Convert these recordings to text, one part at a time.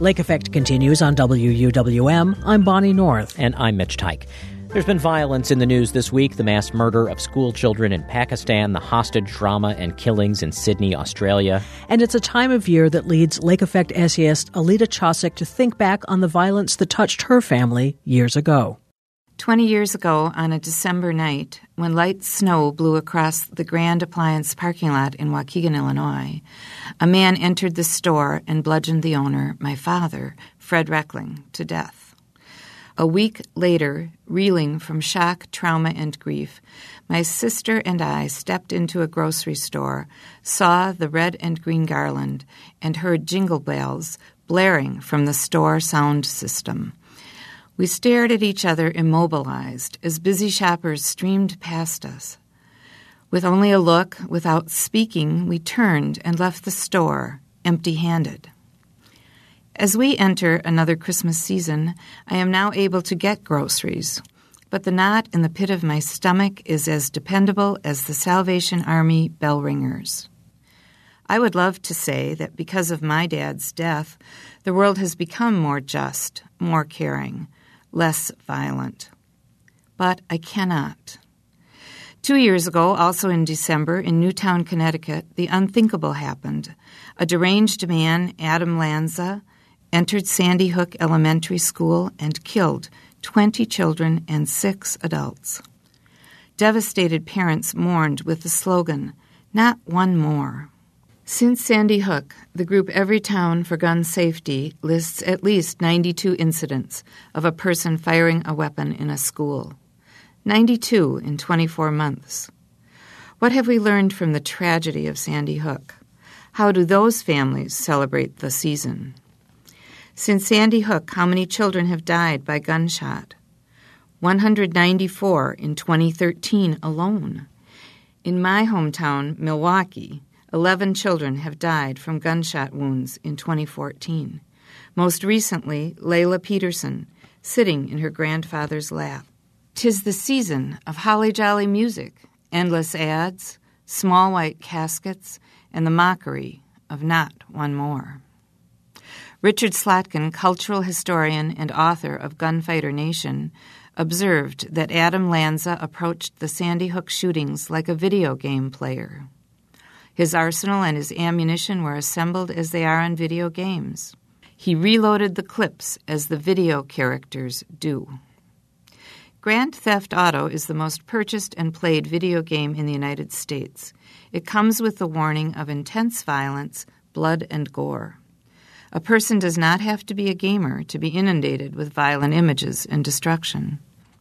Lake Effect continues on WUWM. I'm Bonnie North. And I'm Mitch Tyke. There's been violence in the news this week. The mass murder of school children in Pakistan, the hostage drama and killings in Sydney, Australia. And it's a time of year that leads Lake Effect essayist Alita Chosick to think back on the violence that touched her family years ago. 20 years ago, on a December night, when light snow blew across the Grand Appliance parking lot in Waukegan, Illinois, a man entered the store and bludgeoned the owner, my father, Fred Reckling, to death. A week later, reeling from shock, trauma, and grief, my sister and I stepped into a grocery store, saw the red and green garland, and heard jingle bells blaring from the store sound system. We stared at each other immobilized as busy shoppers streamed past us. With only a look, without speaking, we turned and left the store, empty-handed. As we enter another Christmas season, I am now able to get groceries, but the knot in the pit of my stomach is as dependable as the Salvation Army bell ringers. I would love to say that because of my dad's death, the world has become more just, more caring, less violent. But I cannot. 2 years ago, also in December, in Newtown, Connecticut, the unthinkable happened. A deranged man, Adam Lanza, entered Sandy Hook Elementary School and killed 20 children and 6 adults. Devastated parents mourned with the slogan, "Not one more." Since Sandy Hook, the group Everytown for Gun Safety lists at least 92 incidents of a person firing a weapon in a school. 92 in 24 months. What have we learned from the tragedy of Sandy Hook? How do those families celebrate the season? Since Sandy Hook, how many children have died by gunshot? 194 in 2013 alone. In my hometown, Milwaukee, 11 children have died from gunshot wounds in 2014. Most recently, Layla Peterson, sitting in her grandfather's lap. 'Tis the season of holly jolly music, endless ads, small white caskets, and the mockery of not one more. Richard Slotkin, cultural historian and author of Gunfighter Nation, observed that Adam Lanza approached the Sandy Hook shootings like a video game player. His arsenal and his ammunition were assembled as they are on video games. He reloaded the clips as the video characters do. Grand Theft Auto is the most purchased and played video game in the United States. It comes with the warning of intense violence, blood, and gore. A person does not have to be a gamer to be inundated with violent images and destruction.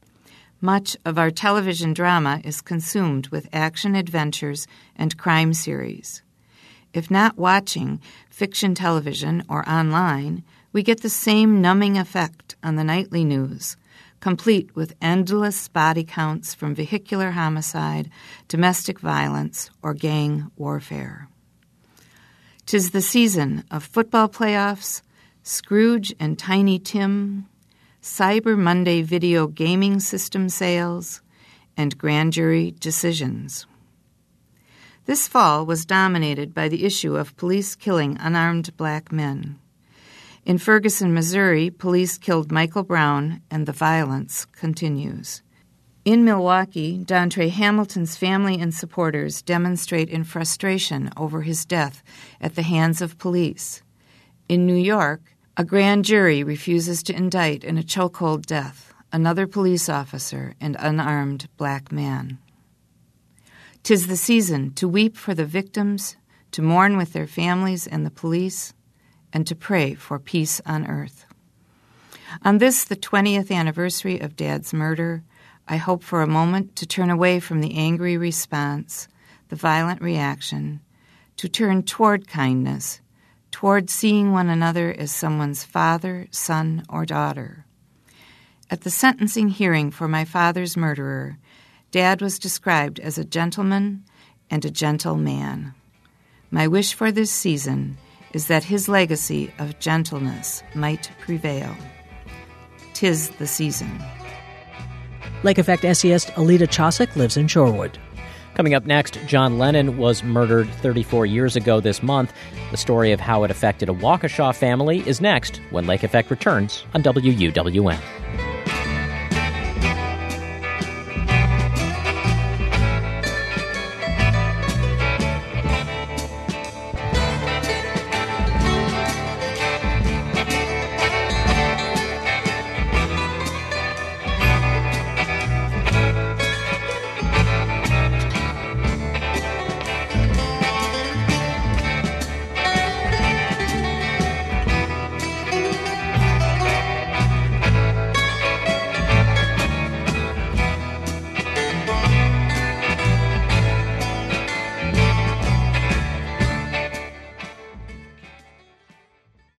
Much of our television drama is consumed with action adventures and crime series. If not watching fiction television or online, we get the same numbing effect on the nightly news, complete with endless body counts from vehicular homicide, domestic violence, or gang warfare. 'Tis the season of football playoffs, Scrooge and Tiny Tim, Cyber Monday video gaming system sales, and grand jury decisions. This fall was dominated by the issue of police killing unarmed black men. In Ferguson, Missouri, police killed Michael Brown, and the violence continues. In Milwaukee, Dontre Hamilton's family and supporters demonstrate in frustration over his death at the hands of police. In New York, a grand jury refuses to indict in a chokehold death another police officer and unarmed black man. 'Tis the season to weep for the victims, to mourn with their families and the police, and to pray for peace on earth. On this, the 20th anniversary of Dad's murder, I hope for a moment to turn away from the angry response, the violent reaction, to turn toward kindness, toward seeing one another as someone's father, son, or daughter. At the sentencing hearing for my father's murderer, Dad was described as a gentleman and a gentle man. My wish for this season is that his legacy of gentleness might prevail. 'Tis the season. Lake Effect essayist Alita Chosick lives in Shorewood. Coming up next, John Lennon was murdered 34 years ago this month. The story of how it affected a Waukesha family is next when Lake Effect returns on WUWM.